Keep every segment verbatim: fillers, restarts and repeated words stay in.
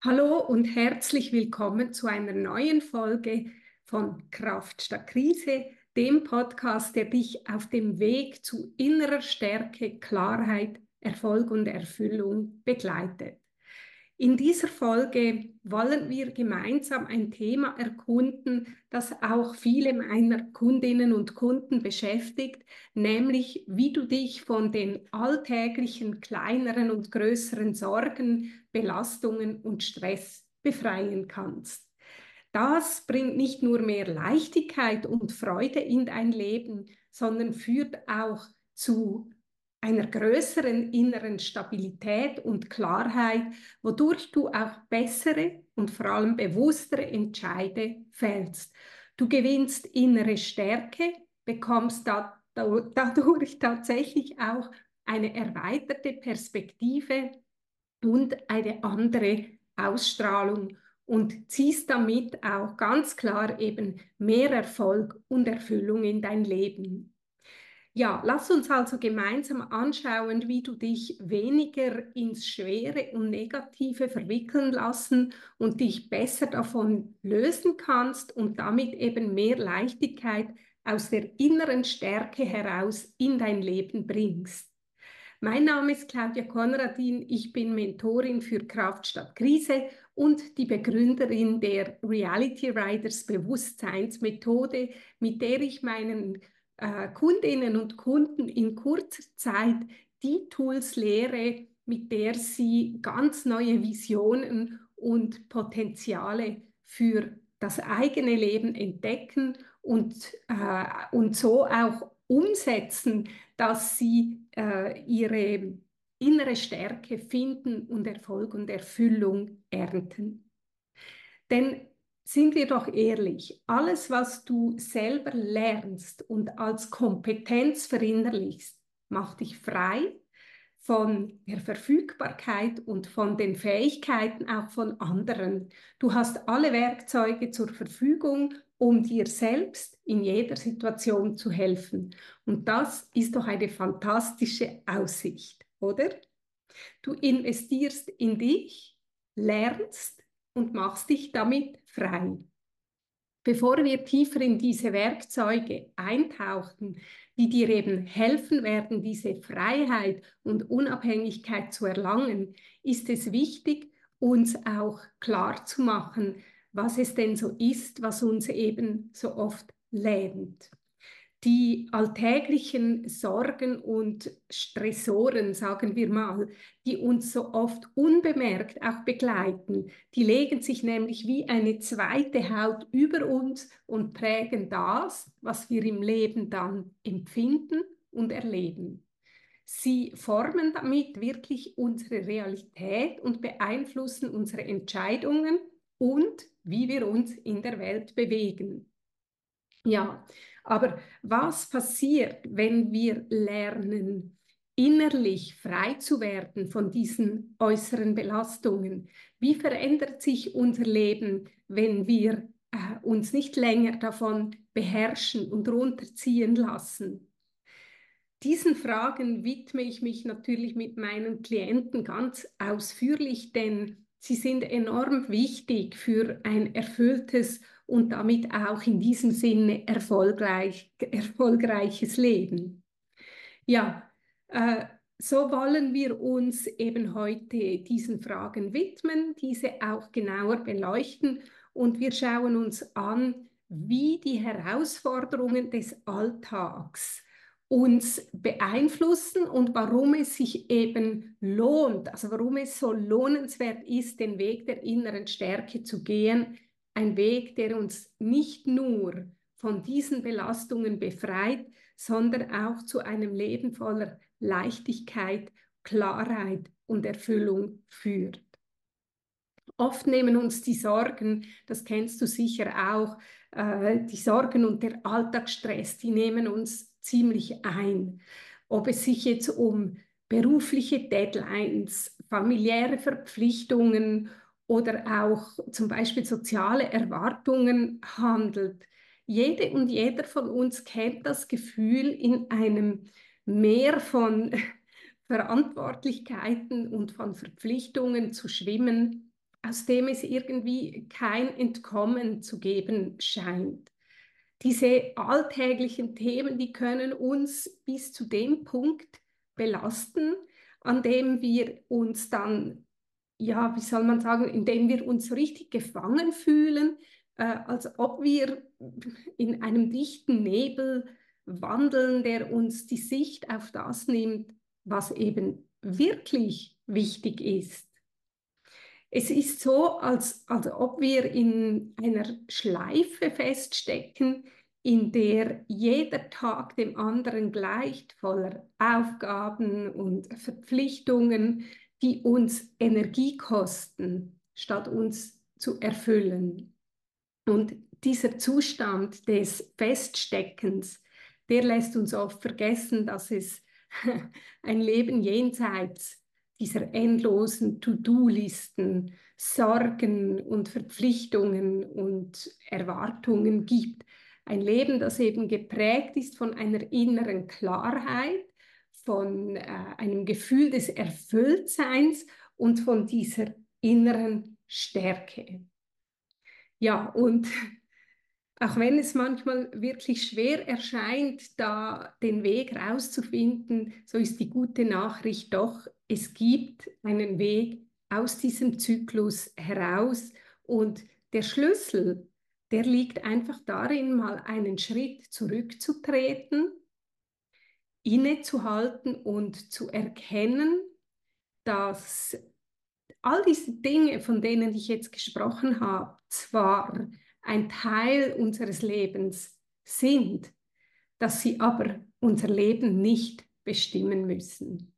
Hallo und herzlich willkommen zu einer neuen Folge von Kraft statt Krise, dem Podcast, der dich auf dem Weg zu innerer Stärke, Klarheit, Erfolg und Erfüllung begleitet. In dieser Folge wollen wir gemeinsam ein Thema erkunden, das auch viele meiner Kundinnen und Kunden beschäftigt, nämlich wie du dich von den alltäglichen kleineren und größeren Sorgen, Belastungen und Stress befreien kannst. Das bringt nicht nur mehr Leichtigkeit und Freude in dein Leben, sondern führt auch zu einer größeren inneren Stabilität und Klarheit, wodurch du auch bessere und vor allem bewusstere Entscheide fällst. Du gewinnst innere Stärke, bekommst da, da, dadurch tatsächlich auch eine erweiterte Perspektive und eine andere Ausstrahlung und ziehst damit auch ganz klar eben mehr Erfolg und Erfüllung in dein Leben. Ja, lass uns also gemeinsam anschauen, wie du dich weniger ins Schwere und Negative verwickeln lassen und dich besser davon lösen kannst und damit eben mehr Leichtigkeit aus der inneren Stärke heraus in dein Leben bringst. Mein Name ist Claudia Konradin, ich bin Mentorin für Kraft statt Krise und die Begründerin der Reality Riders Bewusstseinsmethode, mit der ich meinen äh, Kundinnen und Kunden in kurzer Zeit die Tools lehre, mit der sie ganz neue Visionen und Potenziale für das eigene Leben entdecken und, äh, und so auch umsetzen, dass sie äh, ihre innere Stärke finden und Erfolg und Erfüllung ernten. Denn sind wir doch ehrlich, alles, was du selber lernst und als Kompetenz verinnerlichst, macht dich frei von der Verfügbarkeit und von den Fähigkeiten auch von anderen. Du hast alle Werkzeuge zur Verfügung, um dir selbst in jeder Situation zu helfen. Und das ist doch eine fantastische Aussicht, oder? Du investierst in dich, lernst und machst dich damit frei. Bevor wir tiefer in diese Werkzeuge eintauchen, die dir eben helfen werden, diese Freiheit und Unabhängigkeit zu erlangen, ist es wichtig, uns auch klar zu machen, was es denn so ist, was uns eben so oft lähmt. Die alltäglichen Sorgen und Stressoren, sagen wir mal, die uns so oft unbemerkt auch begleiten, die legen sich nämlich wie eine zweite Haut über uns und prägen das, was wir im Leben dann empfinden und erleben. Sie formen damit wirklich unsere Realität und beeinflussen unsere Entscheidungen und wie wir uns in der Welt bewegen. Ja, aber was passiert, wenn wir lernen, innerlich frei zu werden von diesen äußeren Belastungen? Wie verändert sich unser Leben, wenn wir äh, uns nicht länger davon beherrschen und runterziehen lassen? Diesen Fragen widme ich mich natürlich mit meinen Klienten ganz ausführlich, denn sie sind enorm wichtig für ein erfülltes und damit auch in diesem Sinne erfolgreich, erfolgreiches Leben. Ja, äh, so wollen wir uns eben heute diesen Fragen widmen, diese auch genauer beleuchten und wir schauen uns an, wie die Herausforderungen des Alltags uns beeinflussen und warum es sich eben lohnt, also warum es so lohnenswert ist, den Weg der inneren Stärke zu gehen, ein Weg, der uns nicht nur von diesen Belastungen befreit, sondern auch zu einem Leben voller Leichtigkeit, Klarheit und Erfüllung führt. Oft nehmen uns die Sorgen, das kennst du sicher auch, äh, die Sorgen und der Alltagsstress, die nehmen uns ziemlich ein. Ob es sich jetzt um berufliche Deadlines, familiäre Verpflichtungen oder auch zum Beispiel soziale Erwartungen handelt. Jede und jeder von uns kennt das Gefühl, in einem Meer von Verantwortlichkeiten und von Verpflichtungen zu schwimmen aus dem es irgendwie kein Entkommen zu geben scheint. Diese alltäglichen Themen, die können uns bis zu dem Punkt belasten, an dem wir uns dann, ja, wie soll man sagen, indem wir uns so richtig gefangen fühlen, äh, als ob wir in einem dichten Nebel wandeln, der uns die Sicht auf das nimmt, was eben wirklich wichtig ist. Es ist so, als, als ob wir in einer Schleife feststecken, in der jeder Tag dem anderen gleicht, voller Aufgaben und Verpflichtungen, die uns Energie kosten, statt uns zu erfüllen. Und dieser Zustand des Feststeckens, der lässt uns oft vergessen, dass es ein Leben jenseits dieser endlosen To-Do-Listen, Sorgen und Verpflichtungen und Erwartungen gibt. Ein Leben, das eben geprägt ist von einer inneren Klarheit, von äh, einem Gefühl des Erfülltseins und von dieser inneren Stärke. Ja, und auch wenn es manchmal wirklich schwer erscheint, da den Weg rauszufinden, so ist die gute Nachricht doch, es gibt einen Weg aus diesem Zyklus heraus und der Schlüssel, der liegt einfach darin, mal einen Schritt zurückzutreten, innezuhalten und zu erkennen, dass all diese Dinge, von denen ich jetzt gesprochen habe, zwar ein Teil unseres Lebens sind, dass sie aber unser Leben nicht bestimmen müssen.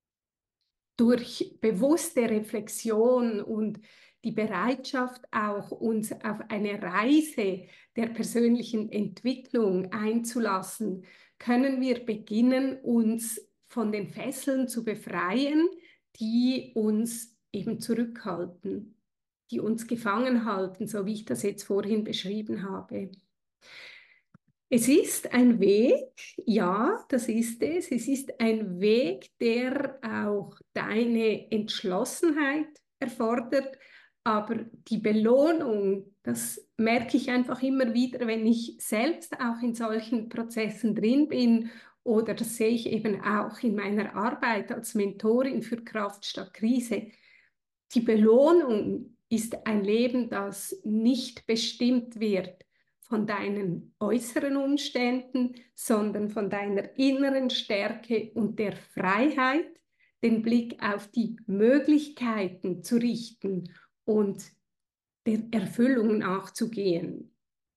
Durch bewusste Reflexion und die Bereitschaft auch, uns auf eine Reise der persönlichen Entwicklung einzulassen, können wir beginnen, uns von den Fesseln zu befreien, die uns eben zurückhalten, die uns gefangen halten, so wie ich das jetzt vorhin beschrieben habe. Es ist ein Weg, ja, das ist es. Es ist ein Weg, der auch deine Entschlossenheit erfordert, aber die Belohnung, das merke ich einfach immer wieder, wenn ich selbst auch in solchen Prozessen drin bin, oder das sehe ich eben auch in meiner Arbeit als Mentorin für Kraft statt Krise. Die Belohnung ist ein Leben, das nicht bestimmt wird von deinen äußeren Umständen, sondern von deiner inneren Stärke und der Freiheit, den Blick auf die Möglichkeiten zu richten und der Erfüllung nachzugehen.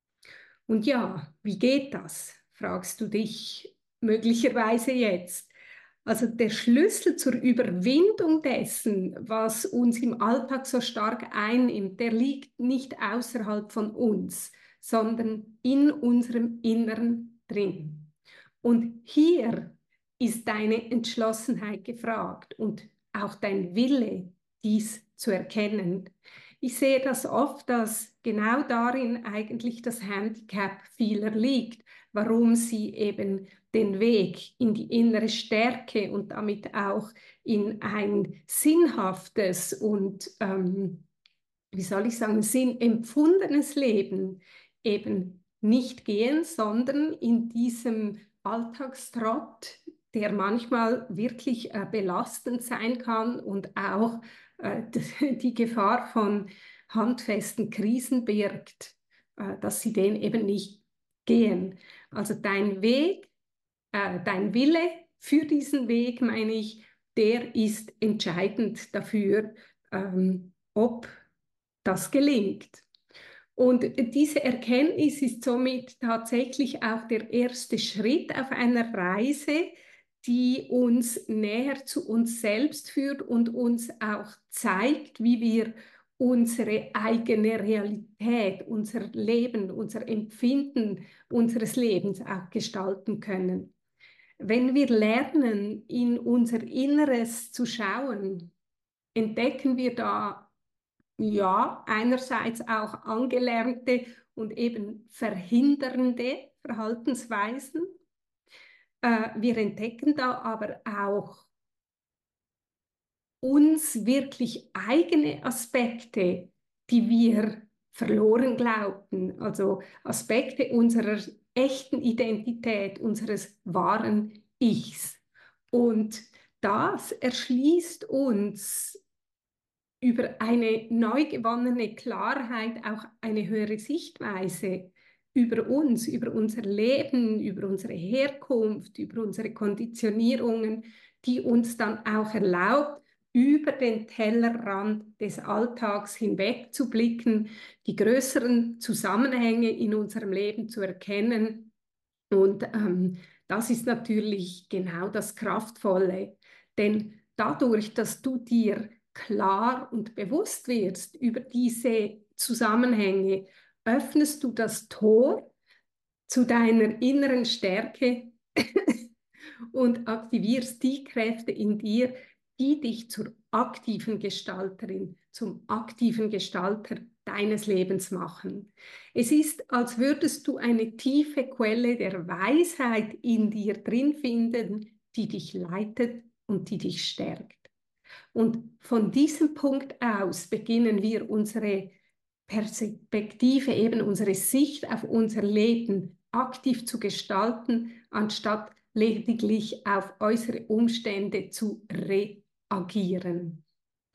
Und ja, wie geht das, fragst du dich möglicherweise jetzt. Also der Schlüssel zur Überwindung dessen, was uns im Alltag so stark einnimmt, der liegt nicht außerhalb von uns, sondern in unserem Inneren drin. Und hier ist deine Entschlossenheit gefragt und auch dein Wille, dies zu erkennen. Ich sehe das oft, dass genau darin eigentlich das Handicap vieler liegt, warum sie eben den Weg in die innere Stärke und damit auch in ein sinnhaftes und, ähm, wie soll ich sagen, sinnempfundenes Leben eben nicht gehen, sondern in diesem Alltagstrott, der manchmal wirklich äh, belastend sein kann und auch äh, die Gefahr von handfesten Krisen birgt, äh, dass sie den eben nicht gehen. Also dein Weg, äh, dein Wille für diesen Weg, meine ich, der ist entscheidend dafür, ähm, ob das gelingt. Und diese Erkenntnis ist somit tatsächlich auch der erste Schritt auf einer Reise, die uns näher zu uns selbst führt und uns auch zeigt, wie wir unsere eigene Realität, unser Leben, unser Empfinden unseres Lebens auch gestalten können. Wenn wir lernen, in unser Inneres zu schauen, entdecken wir da ja, einerseits auch angelernte und eben verhindernde Verhaltensweisen. Äh, wir entdecken da aber auch uns wirklich eigene Aspekte, die wir verloren glaubten, also Aspekte unserer echten Identität, unseres wahren Ichs. Und das erschließt uns über eine neu gewonnene Klarheit auch eine höhere Sichtweise über uns, über unser Leben, über unsere Herkunft, über unsere Konditionierungen, die uns dann auch erlaubt, über den Tellerrand des Alltags hinweg zu blicken, die größeren Zusammenhänge in unserem Leben zu erkennen. Und ähm, das ist natürlich genau das Kraftvolle, denn dadurch, dass du dir klar und bewusst wirst über diese Zusammenhänge, öffnest du das Tor zu deiner inneren Stärke und aktivierst die Kräfte in dir, die dich zur aktiven Gestalterin, zum aktiven Gestalter deines Lebens machen. Es ist, als würdest du eine tiefe Quelle der Weisheit in dir drin finden, die dich leitet und die dich stärkt. Und von diesem Punkt aus beginnen wir unsere Perspektive, eben unsere Sicht auf unser Leben aktiv zu gestalten, anstatt lediglich auf äußere Umstände zu reagieren.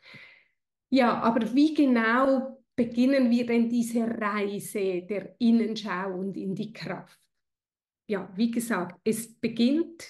Ja, aber wie genau beginnen wir denn diese Reise der Innenschau und in die Kraft? Ja, wie gesagt, es beginnt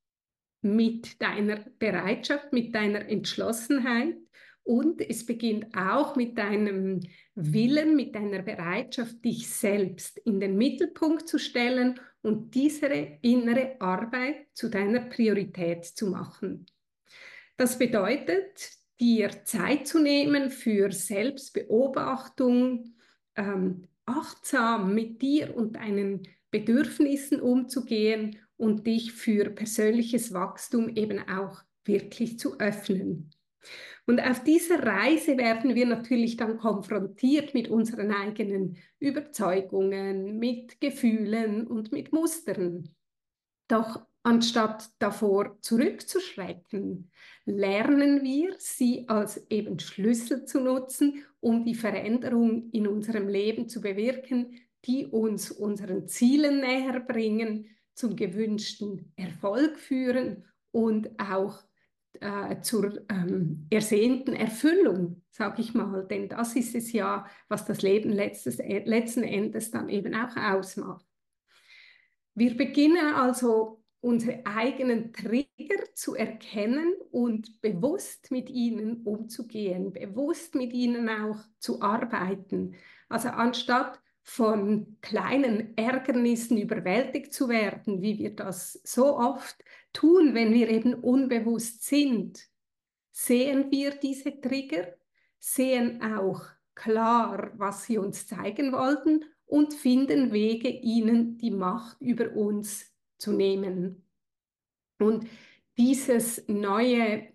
mit deiner Bereitschaft, mit deiner Entschlossenheit und es beginnt auch mit deinem Willen, mit deiner Bereitschaft, dich selbst in den Mittelpunkt zu stellen und diese innere Arbeit zu deiner Priorität zu machen. Das bedeutet, dir Zeit zu nehmen für Selbstbeobachtung, ähm, achtsam mit dir und deinen Bedürfnissen umzugehen und dich für persönliches Wachstum eben auch wirklich zu öffnen. Und auf dieser Reise werden wir natürlich dann konfrontiert mit unseren eigenen Überzeugungen, mit Gefühlen und mit Mustern. Doch anstatt davor zurückzuschrecken, lernen wir, sie als eben Schlüssel zu nutzen, um die Veränderung in unserem Leben zu bewirken, die uns unseren Zielen näher bringen, zum gewünschten Erfolg führen und auch äh, zur ähm, ersehnten Erfüllung, sage ich mal. Denn das ist es ja, was das Leben letztes, äh, letzten Endes dann eben auch ausmacht. Wir beginnen also unsere eigenen Trigger zu erkennen und bewusst mit ihnen umzugehen, bewusst mit ihnen auch zu arbeiten. Also anstatt von kleinen Ärgernissen überwältigt zu werden, wie wir das so oft tun, wenn wir eben unbewusst sind, sehen wir diese Trigger, sehen auch klar, was sie uns zeigen wollten und finden Wege, ihnen die Macht über uns zu nehmen. Und dieses neue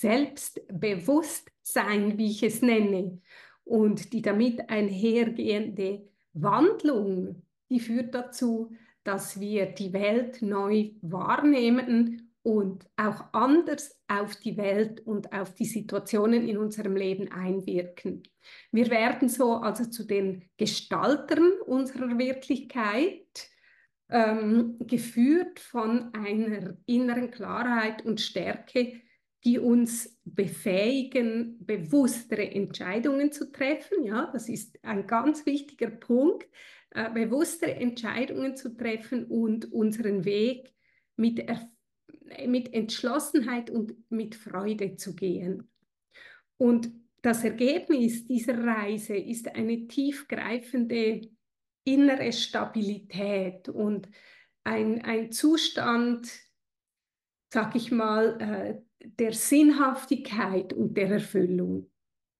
Selbstbewusstsein, wie ich es nenne, und die damit einhergehende Wandlung, die führt dazu, dass wir die Welt neu wahrnehmen und auch anders auf die Welt und auf die Situationen in unserem Leben einwirken. Wir werden so also zu den Gestaltern unserer Wirklichkeit, ähm, geführt von einer inneren Klarheit und Stärke, die uns befähigen, bewusstere Entscheidungen zu treffen. Ja, das ist ein ganz wichtiger Punkt, äh, bewusstere Entscheidungen zu treffen und unseren Weg mit, mit Entschlossenheit und mit Freude zu gehen. Und das Ergebnis dieser Reise ist eine tiefgreifende innere Stabilität und ein, ein Zustand, sag ich mal, äh, der Sinnhaftigkeit und der Erfüllung.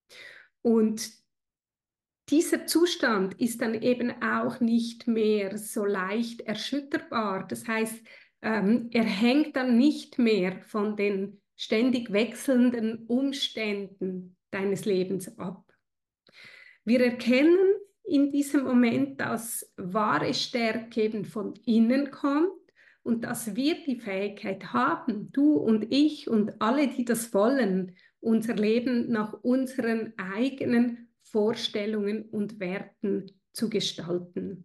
Und dieser Zustand ist dann eben auch nicht mehr so leicht erschütterbar. Das heißt, ähm, er hängt dann nicht mehr von den ständig wechselnden Umständen deines Lebens ab. Wir erkennen in diesem Moment, dass wahre Stärke eben von innen kommt und dass wir die Fähigkeit haben, du und ich und alle, die das wollen, unser Leben nach unseren eigenen Vorstellungen und Werten zu gestalten.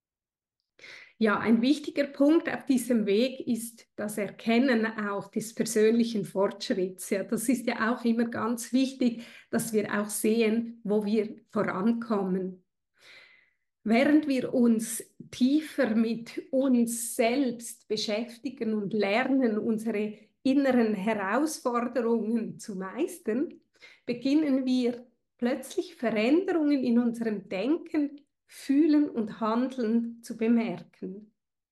Ja, ein wichtiger Punkt auf diesem Weg ist das Erkennen auch des persönlichen Fortschritts. Ja, das ist ja auch immer ganz wichtig, dass wir auch sehen, wo wir vorankommen. Während wir uns tiefer mit uns selbst beschäftigen und lernen, unsere inneren Herausforderungen zu meistern, beginnen wir plötzlich Veränderungen in unserem Denken, Fühlen und Handeln zu bemerken.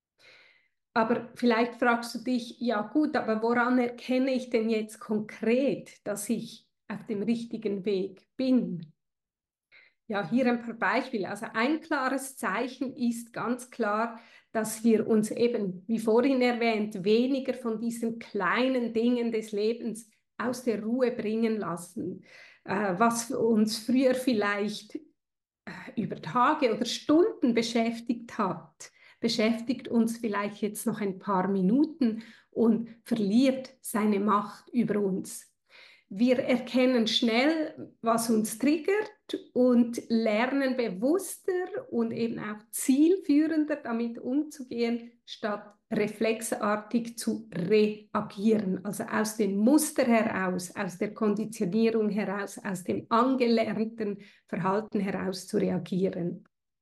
Aber vielleicht fragst du dich, ja gut, aber woran erkenne ich denn jetzt konkret, dass ich auf dem richtigen Weg bin? Ja, hier ein paar Beispiele. Also ein klares Zeichen ist ganz klar, dass wir uns eben, wie vorhin erwähnt, weniger von diesen kleinen Dingen des Lebens aus der Ruhe bringen lassen, äh, was uns früher vielleicht über Tage oder Stunden beschäftigt hat, beschäftigt uns vielleicht jetzt noch ein paar Minuten und verliert seine Macht über uns. Wir erkennen schnell, was uns triggert und lernen bewusster und eben auch zielführender damit umzugehen, statt reflexartig zu reagieren. Also aus dem Muster heraus, aus der Konditionierung heraus, aus dem angelernten Verhalten heraus zu reagieren.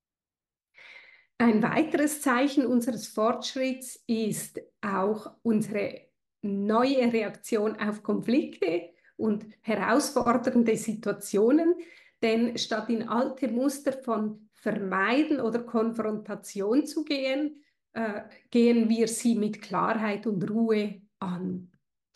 Ein weiteres Zeichen unseres Fortschritts ist auch unsere neue Reaktion auf Konflikte und herausfordernde Situationen, denn statt in alte Muster von Vermeiden oder Konfrontation zu gehen, äh, gehen wir sie mit Klarheit und Ruhe an.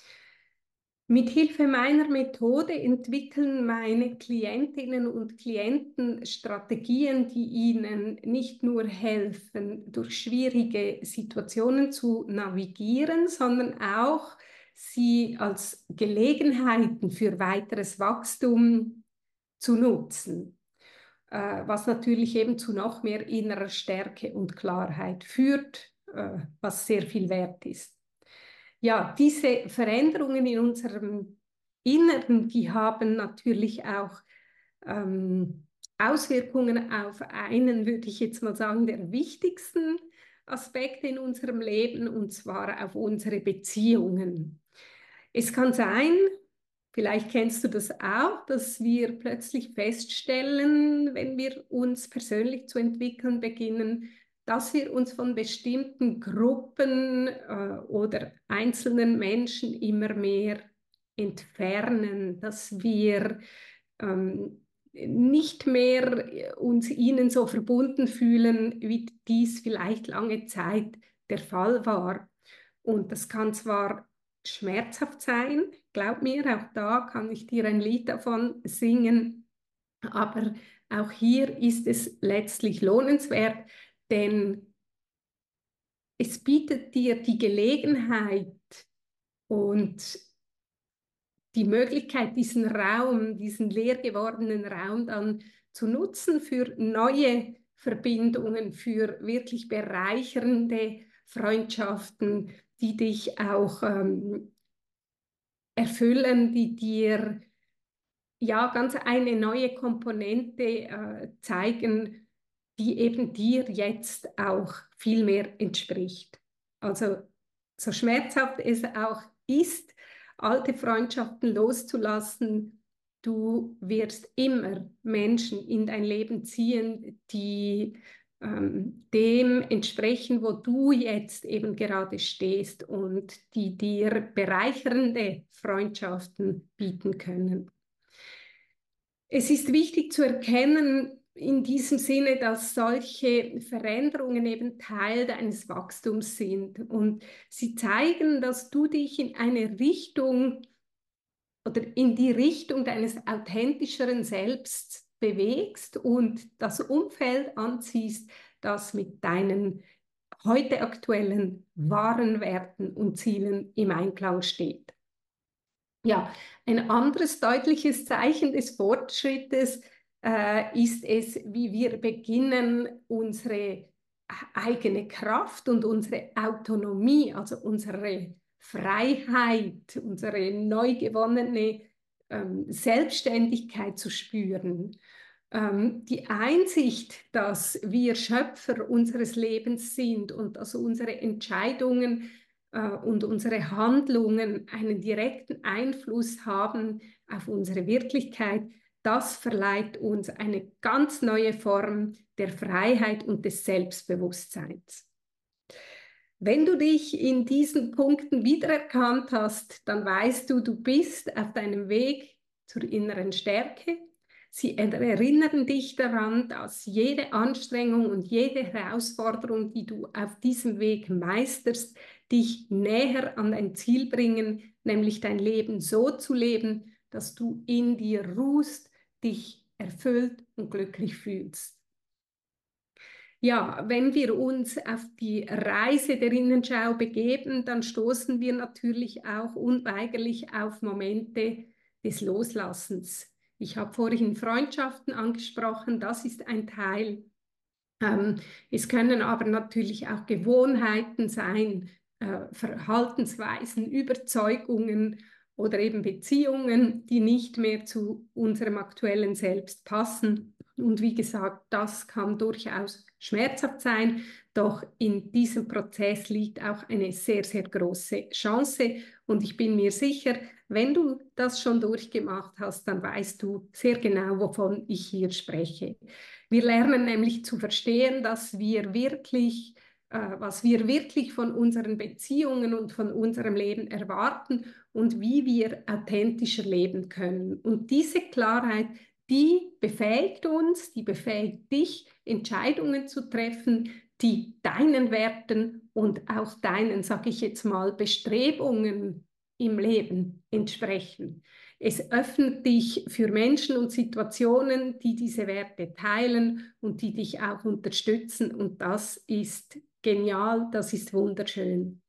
Mit Hilfe meiner Methode entwickeln meine Klientinnen und Klienten Strategien, die ihnen nicht nur helfen, durch schwierige Situationen zu navigieren, sondern auch sie als Gelegenheiten für weiteres Wachstum zu nutzen, äh, was natürlich eben zu noch mehr innerer Stärke und Klarheit führt, äh, was sehr viel wert ist. Ja, diese Veränderungen in unserem Inneren, die haben natürlich auch ähm, Auswirkungen auf einen, würde ich jetzt mal sagen, der wichtigsten Aspekte in unserem Leben, und zwar auf unsere Beziehungen. Es kann sein, vielleicht kennst du das auch, dass wir plötzlich feststellen, wenn wir uns persönlich zu entwickeln beginnen, dass wir uns von bestimmten Gruppen äh, oder einzelnen Menschen immer mehr entfernen, dass wir ähm, nicht mehr uns ihnen so verbunden fühlen, wie dies vielleicht lange Zeit der Fall war. Und das kann zwar schmerzhaft sein, glaub mir, auch da kann ich dir ein Lied davon singen, aber auch hier ist es letztlich lohnenswert, denn es bietet dir die Gelegenheit und die Möglichkeit, diesen Raum, diesen leer gewordenen Raum dann zu nutzen für neue Verbindungen, für wirklich bereichernde Freundschaften, die dich auch ähm, erfüllen, die dir ja ganz eine neue Komponente äh, zeigen, die eben dir jetzt auch viel mehr entspricht. Also so schmerzhaft es auch ist, alte Freundschaften loszulassen, du wirst immer Menschen in dein Leben ziehen, die ähm, dem entsprechen, wo du jetzt eben gerade stehst und die dir bereichernde Freundschaften bieten können. Es ist wichtig zu erkennen in diesem Sinne, dass solche Veränderungen eben Teil deines Wachstums sind und sie zeigen, dass du dich in eine Richtung oder in die Richtung deines authentischeren Selbst bewegst und das Umfeld anziehst, das mit deinen heute aktuellen wahren Werten und Zielen im Einklang steht. Ja, ein anderes deutliches Zeichen des Fortschrittes äh, ist es, wie wir beginnen, unsere eigene Kraft und unsere Autonomie, also unsere Freiheit, unsere neu gewonnene ähm, Selbstständigkeit zu spüren. Ähm, die Einsicht, dass wir Schöpfer unseres Lebens sind und dass unsere Entscheidungen äh, und unsere Handlungen einen direkten Einfluss haben auf unsere Wirklichkeit, das verleiht uns eine ganz neue Form der Freiheit und des Selbstbewusstseins. Wenn du dich in diesen Punkten wiedererkannt hast, dann weißt du, du bist auf deinem Weg zur inneren Stärke. Sie erinnern dich daran, dass jede Anstrengung und jede Herausforderung, die du auf diesem Weg meisterst, dich näher an dein Ziel bringen, nämlich dein Leben so zu leben, dass du in dir ruhst, dich erfüllt und glücklich fühlst. Ja, wenn wir uns auf die Reise der Innenschau begeben, dann stoßen wir natürlich auch unweigerlich auf Momente des Loslassens. Ich habe vorhin Freundschaften angesprochen, das ist ein Teil. Ähm, es können aber natürlich auch Gewohnheiten sein, äh, Verhaltensweisen, Überzeugungen oder eben Beziehungen, die nicht mehr zu unserem aktuellen Selbst passen. Und wie gesagt, das kann durchaus schmerzhaft sein, doch in diesem Prozess liegt auch eine sehr, sehr große Chance. Und ich bin mir sicher, wenn du das schon durchgemacht hast, dann weißt du sehr genau, wovon ich hier spreche. Wir lernen nämlich zu verstehen, dass wir wirklich, äh, was wir wirklich von unseren Beziehungen und von unserem Leben erwarten und wie wir authentischer leben können. Und diese Klarheit, die befähigt uns, die befähigt dich, Entscheidungen zu treffen, die deinen Werten und auch deinen, sage ich jetzt mal, Bestrebungen im Leben entsprechen. Es öffnet dich für Menschen und Situationen, die diese Werte teilen und die dich auch unterstützen. Und das ist genial, das ist wunderschön.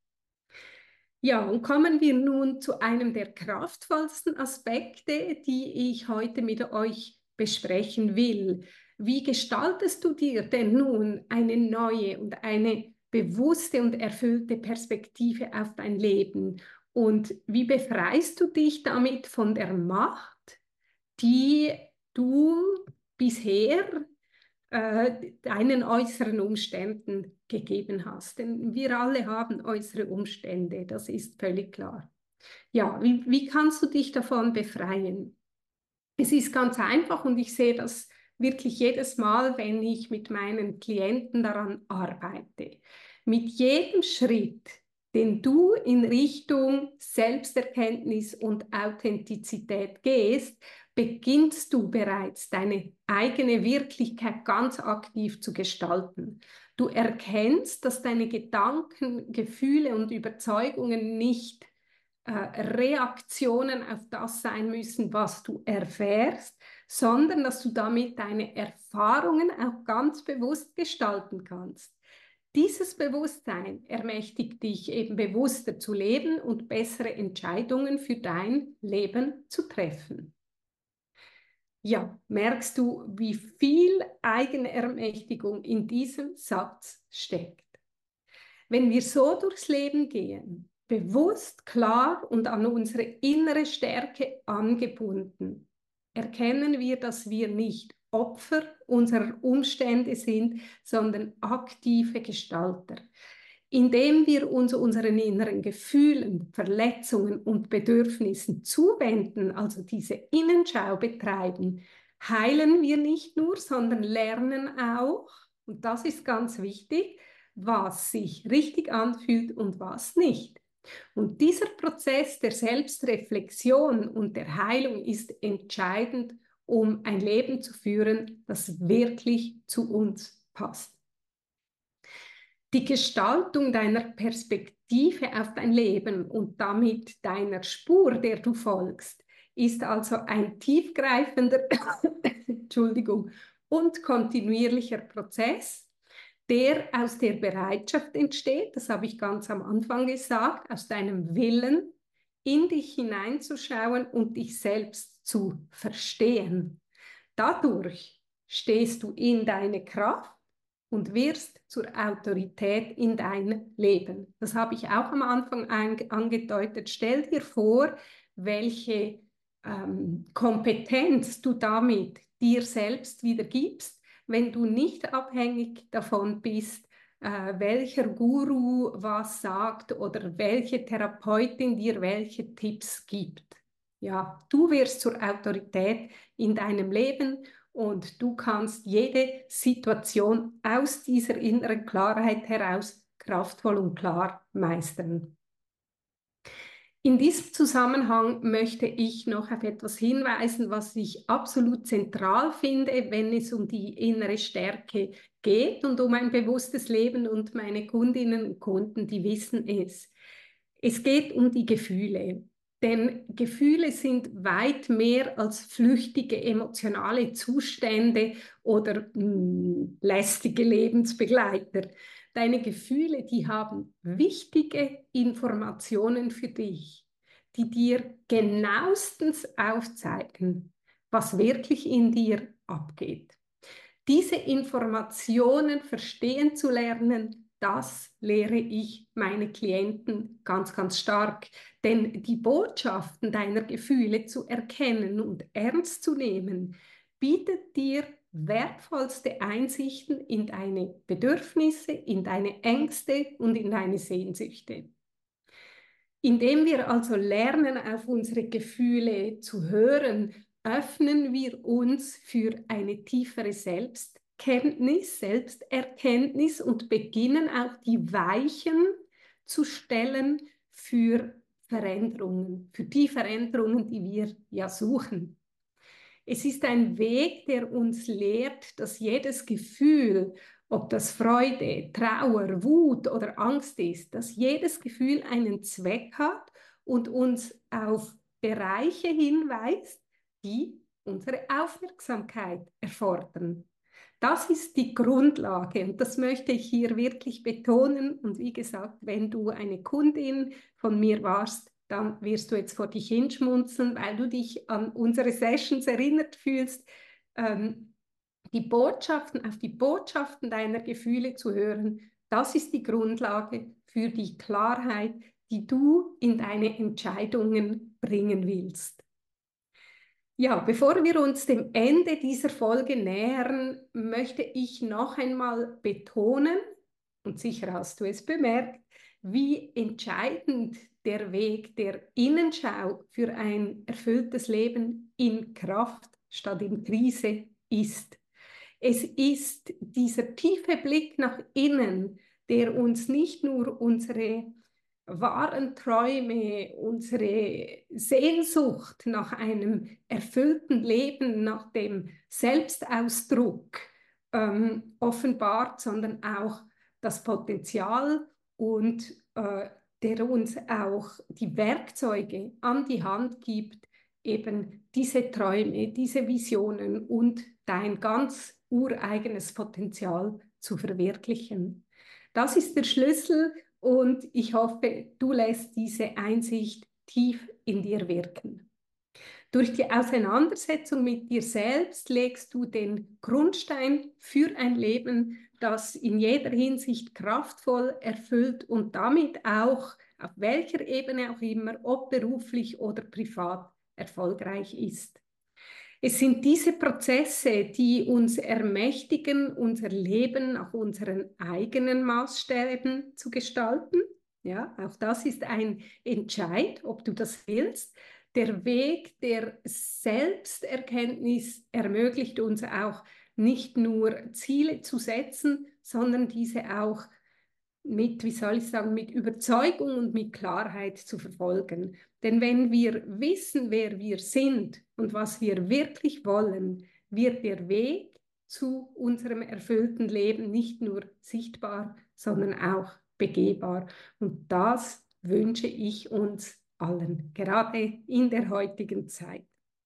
Ja, und kommen wir nun zu einem der kraftvollsten Aspekte, die ich heute mit euch besprechen will. Wie gestaltest du dir denn nun eine neue und eine bewusste und erfüllte Perspektive auf dein Leben? Und wie befreist du dich damit von der Macht, die du bisher äh, deinen äußeren Umständen gegeben hast? Denn wir alle haben äußere Umstände, das ist völlig klar. Ja, wie, wie kannst du dich davon befreien? Es ist ganz einfach und ich sehe das wirklich jedes Mal, wenn ich mit meinen Klienten daran arbeite. Mit jedem Schritt, den du in Richtung Selbsterkenntnis und Authentizität gehst, beginnst du bereits deine eigene Wirklichkeit ganz aktiv zu gestalten. Du erkennst, dass deine Gedanken, Gefühle und Überzeugungen nicht äh, Reaktionen auf das sein müssen, was du erfährst, sondern dass du damit deine Erfahrungen auch ganz bewusst gestalten kannst. Dieses Bewusstsein ermächtigt dich eben bewusster zu leben und bessere Entscheidungen für dein Leben zu treffen. Ja, merkst du, wie viel Eigenermächtigung in diesem Satz steckt? Wenn wir so durchs Leben gehen, bewusst, klar und an unsere innere Stärke angebunden, erkennen wir, dass wir nicht Opfer unserer Umstände sind, sondern aktive Gestalter. Indem wir uns unseren inneren Gefühlen, Verletzungen und Bedürfnissen zuwenden, also diese Innenschau betreiben, heilen wir nicht nur, sondern lernen auch, und das ist ganz wichtig, was sich richtig anfühlt und was nicht. Und dieser Prozess der Selbstreflexion und der Heilung ist entscheidend, um ein Leben zu führen, das wirklich zu uns passt. Die Gestaltung deiner Perspektive auf dein Leben und damit deiner Spur, der du folgst, ist also ein tiefgreifender Entschuldigung, und kontinuierlicher Prozess, der aus der Bereitschaft entsteht, das habe ich ganz am Anfang gesagt, aus deinem Willen, in dich hineinzuschauen und dich selbst zu verstehen. Dadurch stehst du in deine Kraft und wirst zur Autorität in dein Leben. Das habe ich auch am Anfang angedeutet. Stell dir vor, welche äh, ähm, Kompetenz du damit dir selbst wieder gibst, wenn du nicht abhängig davon bist, äh, welcher Guru was sagt oder welche Therapeutin dir welche Tipps gibt. Ja, du wirst zur Autorität in deinem Leben und du kannst jede Situation aus dieser inneren Klarheit heraus kraftvoll und klar meistern. In diesem Zusammenhang möchte ich noch auf etwas hinweisen, was ich absolut zentral finde, wenn es um die innere Stärke geht und um ein bewusstes Leben. Und meine Kundinnen und Kunden, die wissen es. Es geht um die Gefühle. Denn Gefühle sind weit mehr als flüchtige emotionale Zustände oder mh, lästige Lebensbegleiter. Deine Gefühle, die haben wichtige Informationen für dich, die dir genauestens aufzeigen, was wirklich in dir abgeht. Diese Informationen verstehen zu lernen, das lehre ich meine Klienten ganz, ganz stark. Denn die Botschaften deiner Gefühle zu erkennen und ernst zu nehmen, bietet dir wertvollste Einsichten in deine Bedürfnisse, in deine Ängste und in deine Sehnsüchte. Indem wir also lernen, auf unsere Gefühle zu hören, öffnen wir uns für eine tiefere Selbstkenntnis, Selbsterkenntnis und beginnen auch die Weichen zu stellen für Veränderungen, für die Veränderungen, die wir ja suchen. Es ist ein Weg, der uns lehrt, dass jedes Gefühl, ob das Freude, Trauer, Wut oder Angst ist, dass jedes Gefühl einen Zweck hat und uns auf Bereiche hinweist, die unsere Aufmerksamkeit erfordern. Das ist die Grundlage und das möchte ich hier wirklich betonen. Und wie gesagt, wenn du eine Kundin von mir warst, dann wirst du jetzt vor dich hinschmunzeln, weil du dich an unsere Sessions erinnert fühlst. Ähm, die Botschaften, auf die Botschaften deiner Gefühle zu hören, das ist die Grundlage für die Klarheit, die du in deine Entscheidungen bringen willst. Ja, bevor wir uns dem Ende dieser Folge nähern, möchte ich noch einmal betonen, und sicher hast du es bemerkt, wie entscheidend der Weg der Innenschau für ein erfülltes Leben in Kraft statt in Krise ist. Es ist dieser tiefe Blick nach innen, der uns nicht nur unsere wahren Träume, unsere Sehnsucht nach einem erfüllten Leben, nach dem Selbstausdruck ähm, offenbart, sondern auch das Potenzial und äh, der uns auch die Werkzeuge an die Hand gibt, eben diese Träume, diese Visionen und dein ganz ureigenes Potenzial zu verwirklichen. Das ist der Schlüssel und ich hoffe, du lässt diese Einsicht tief in dir wirken. Durch die Auseinandersetzung mit dir selbst legst du den Grundstein für ein Leben, das in jeder Hinsicht kraftvoll, erfüllt und damit auch, auf welcher Ebene auch immer, ob beruflich oder privat, erfolgreich ist. Es sind diese Prozesse, die uns ermächtigen, unser Leben nach unseren eigenen Maßstäben zu gestalten. Ja, auch das ist ein Entscheid, ob du das willst. Der Weg der Selbsterkenntnis ermöglicht uns auch nicht nur Ziele zu setzen, sondern diese auch mit, wie soll ich sagen, mit Überzeugung und mit Klarheit zu verfolgen. Denn wenn wir wissen, wer wir sind und was wir wirklich wollen, wird der Weg zu unserem erfüllten Leben nicht nur sichtbar, sondern auch begehbar. Und das wünsche ich uns allen, gerade in der heutigen Zeit.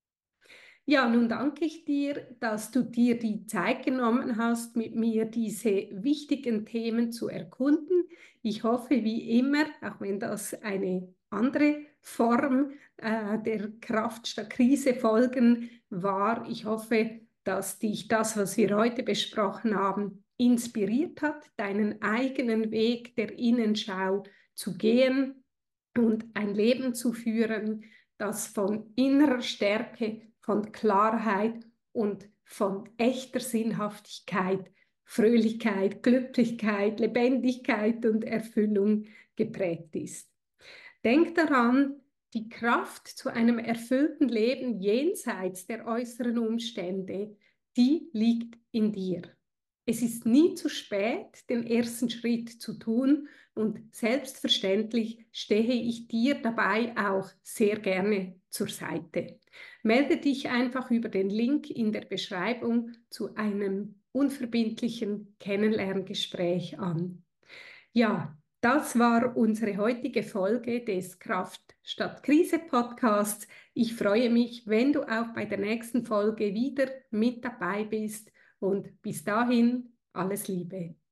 Ja, nun danke ich dir, dass du dir die Zeit genommen hast, mit mir diese wichtigen Themen zu erkunden. Ich hoffe, wie immer, auch wenn das eine andere Form äh, der Kraft statt Krise Folgen war, ich hoffe, dass dich das, was wir heute besprochen haben, inspiriert hat, deinen eigenen Weg der Innenschau zu gehen und ein Leben zu führen, das von innerer Stärke, von Klarheit und von echter Sinnhaftigkeit, Fröhlichkeit, Glücklichkeit, Lebendigkeit und Erfüllung geprägt ist. Denk daran, die Kraft zu einem erfüllten Leben jenseits der äußeren Umstände, die liegt in dir. Es ist nie zu spät, den ersten Schritt zu tun und selbstverständlich stehe ich dir dabei auch sehr gerne zur Seite. Melde dich einfach über den Link in der Beschreibung zu einem unverbindlichen Kennenlerngespräch an. Ja, das war unsere heutige Folge des Kraft statt Krise Podcasts. Ich freue mich, wenn du auch bei der nächsten Folge wieder mit dabei bist und bis dahin alles Liebe.